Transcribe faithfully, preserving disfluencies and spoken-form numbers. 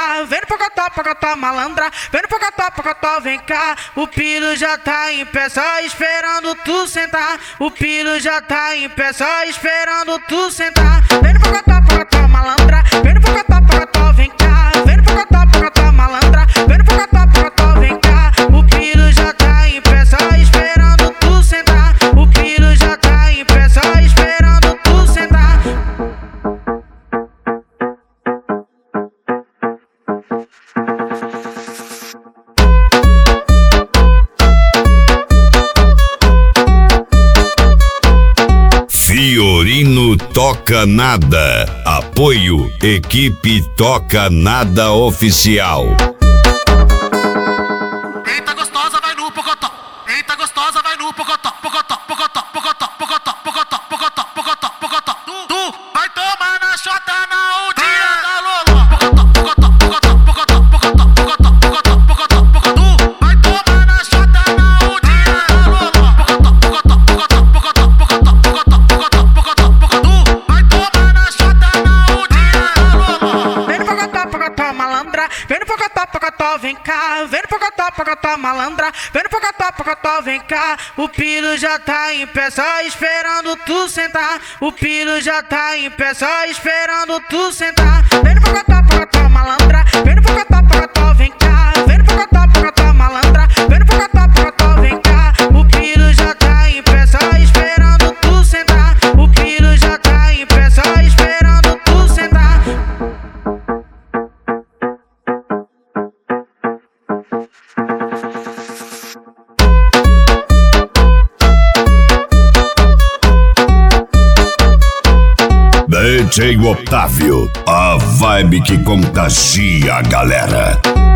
cá. Vem no pocotó, pocotó, malandra. Vem no pocotó, pocotó, vem cá. O piro já tá em pé, só esperando tu sentar. O piro já tá em pé, só esperando tu sentar. Vem no pocotó, pocotó, malandra. Vem no pocotó, pocotó, vem cá. Vem no pocotó, pocotó, malandra. Vem no pocotó, pocotó, vem cá. O piro já tá em pé, só esperando tu sentar. O piro já tá em pé, só esperando tu sentar. Fiorino Toca Nada. Apoio Equipe Toca Nada Oficial. Eita gostosa, vai no pocotó. Eita gostosa, vai no pocotó. Pocotó, pocotó, pocotó, pocotó, pocotó, pocotó, pocotó, pocotó. Tu, tu vai tomar na chota na o dia da Lolo. Pocotó, pocotó, pocotó, pocotó, pocotó, pocotó, pocotó, pocotó, pocotó. Tu vai tomar na chota na o dia da Lolo. Pocotó, pocotó, pocotó, pocotó, pocotó, pocotó, pocotó, pocotó, pocotó. Tu vai tomar na chota na o dia da Lolo. Vem no pocotó, pocotó, malandra. Vem no pocotó, pocotó, vem cá. Vem no pocotó, pocotó, malandra. Vem no pocotó, pocotó, vem cá. O piro já tá em pé, só esperando tu sentar. O piro já tá em pé, só esperando tu sentar. Vem no pocotó, pocotó, malandra. Vem no pocotó, pocotó, vem cá. Vem no pocotó, pocotó, malandra. Vem no pocotó, pocotó, vem cá. O piro já tá em pé, só esperando tu sentar. O piro já tá em pé, só esperando tu sentar. D J Otávio, a vibe que contagia a galera.